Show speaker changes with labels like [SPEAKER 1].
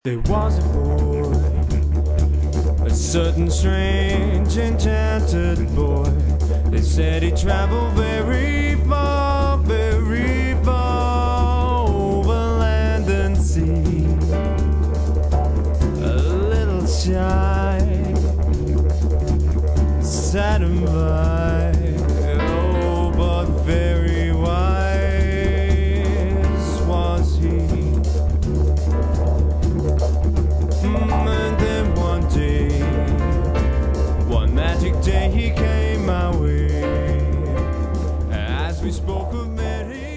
[SPEAKER 1] There was a boy, a certain strange enchanted boy. They said he traveled very far over land and sea. A little shy, sad and by, oh, but very wise was he. And then one day, one magic day, he came my way. As we spoke of Mary.